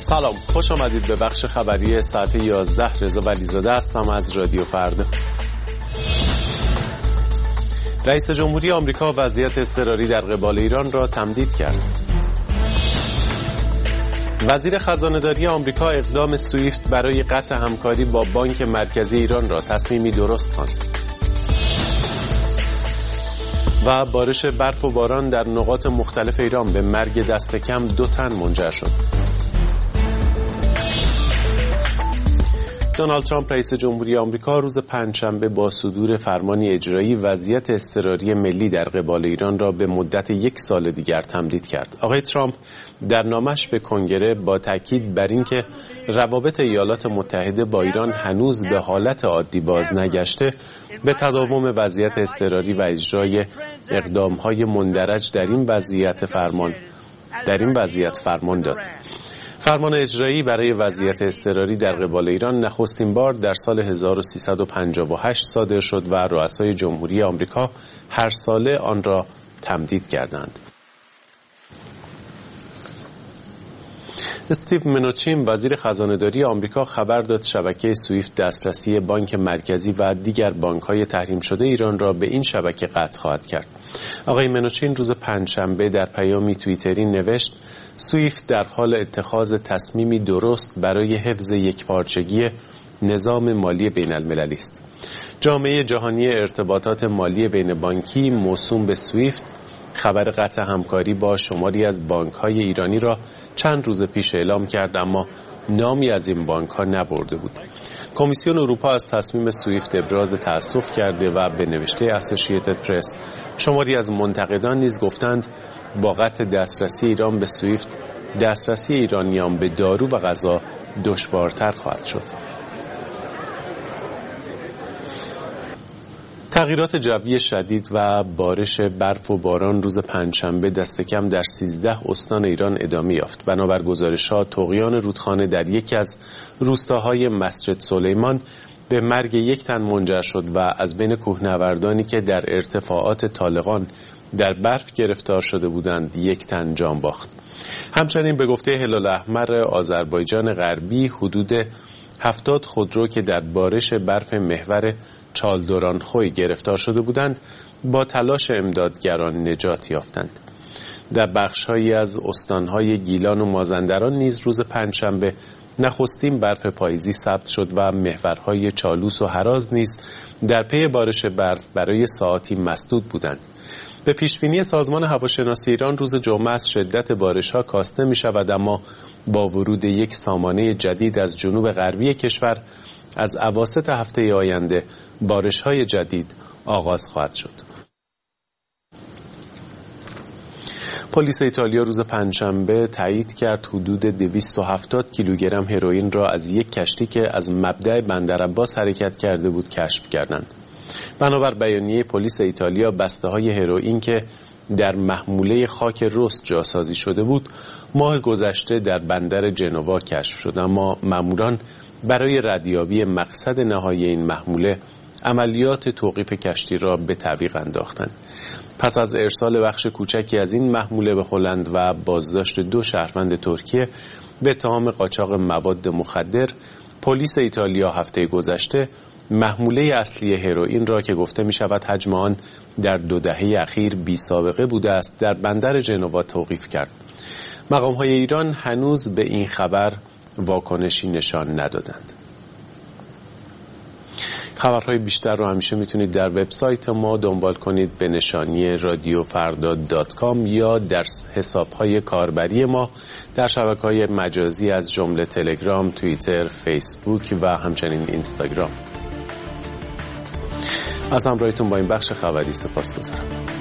سلام، خوش آمدید به بخش خبری ساعت 11. رضا ولیزاده هستم از رادیو فردا. رئیس جمهوری آمریکا وضعیت اضطراری در قبال ایران را تمدید کرد. وزیر خزانه‌داری آمریکا اقدام سویفت برای قطع همکاری با بانک مرکزی ایران را تصمیمی درست خواند. و بارش برف و باران در نقاط مختلف ایران به مرگ دست کم 2 تن منجر شد. دونالد ترامپ رئیس جمهوری آمریکا روز پنجشنبه با صدور فرمانی اجرایی وضعیت اضطراری ملی در قبال ایران را به مدت 1 سال دیگر تمدید کرد. آقای ترامپ در نامش به کنگره با تاکید بر اینکه روابط ایالات متحده با ایران هنوز به حالت عادی باز نگشته، به تداوم وضعیت اضطراری و اجرای اقدام‌های مندرج در این وضعیت فرمان داد. فرمان اجرایی برای وضعیت اضطراری در قبال ایران نخستین بار در سال 1358 صادر شد و رؤسای جمهوری آمریکا هر ساله آن را تمدید کردند. استیو منوچین وزیر خزانه‌داری آمریکا خبر داد شبکه سویفت دسترسی بانک مرکزی و دیگر بانک‌های تحریم شده ایران را به این شبکه قطع خواهد کرد. آقای منوچین روز پنجشنبه در پیامی توییتری نوشت: سویفت در حال اتخاذ تصمیمی درست برای حفظ یکپارچگی نظام مالی بین المللی است. جامعه جهانی ارتباطات مالی بین بانکی موسوم به سویفت خبر قطع همکاری با شماری از بانک‌های ایرانی را چند روز پیش اعلام کرد، اما نامی از این بانک‌ها نبرده بود. کمیسیون اروپا از تصمیم سویفت ابراز تأسف کرده و به نوشته اسوسییتد پرس شماری از منتقدان نیز گفتند با قطع دسترسی ایران به سویفت، دسترسی ایرانیان به دارو و غذا دشوارتر خواهد شد. تغییرات جوی شدید و بارش برف و باران روز پنجشنبه دست کم در 13 استان ایران ادامه یافت. بنابر گزارش‌ها طغیان رودخانه در یکی از روستاهای مسجد سلیمان به مرگ 1 تن منجر شد و از بین کوهنوردانی که در ارتفاعات طالقان در برف گرفتار شده بودند 1 تن جان باخت. همچنین به گفته هلال احمر آذربایجان غربی حدود 70 خودرو که در بارش برف محور چالدوران خوی گرفتار شده بودند با تلاش امدادگران نجات یافتند. در بخش‌هایی از استان‌های گیلان و مازندران نیز روز پنجشنبه نخستین برف پاییزی ثبت شد و محورهای چالوس و هراز نیز در پی بارش برف برای ساعاتی مسدود بودند. به پیشبینی سازمان هواشناسی ایران روز جمعه از شدت بارش‌ها کاسته می‌شود، اما با ورود یک سامانه جدید از جنوب غربی کشور از اواسط هفته آینده بارش‌های جدید آغاز خواهد شد. پلیس ایتالیا روز پنجشنبه تایید کرد حدود 270 کیلوگرم هروئین را از یک کشتی که از مبدأ بندرعباس حرکت کرده بود کشف کردند. بنابر بیانیه پلیس ایتالیا بسته‌های هروئین که در محموله خاک رس جاسازی شده بود ماه گذشته در بندر جنوا کشف شد، اما ماموران برای ردیابی مقصد نهایی این محموله عملیات توقیف کشتی را به تعویق انداختند. پس از ارسال بخش کوچکی از این محموله به هلند و بازداشت 2 شهروند ترکیه به اتهام قاچاق مواد مخدر، پلیس ایتالیا هفته گذشته محموله اصلی هروئین را که گفته می شود حجم آن در 2 دهه اخیر بی سابقه بوده است در بندر جنوا توقیف کرد. مقام‌های ایران هنوز به این خبر واکنشی نشان ندادند. خبرهای بیشتر رو همیشه میتونید در وبسایت ما دنبال کنید به نشانی radiofarda.com یا در حسابهای کاربری ما در شبکه‌های مجازی از جمله تلگرام، توییتر، فیسبوک و همچنین اینستاگرام. از همراهیتون با این بخش خبری سپاسگزارم.